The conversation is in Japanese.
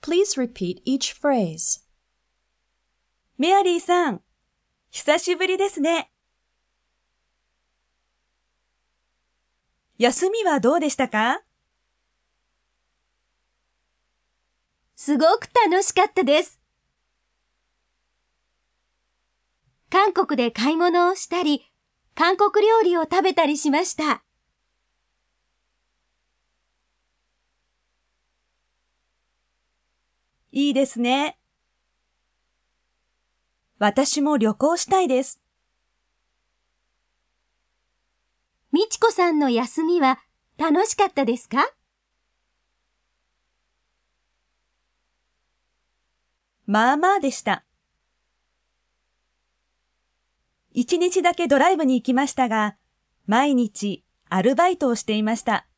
Please repeat each phrase. メアリーさん、久しぶりですね。休みはどうでしたか？ すごく楽しかったです。韓国で買い物をしたり、韓国料理を食べたりしました。 いいですね。私も旅行したいです。 みちこさんの休みは楽しかったですか？ まあまあでした。1日だけドライブに行きましたが、毎日アルバイトをしていました。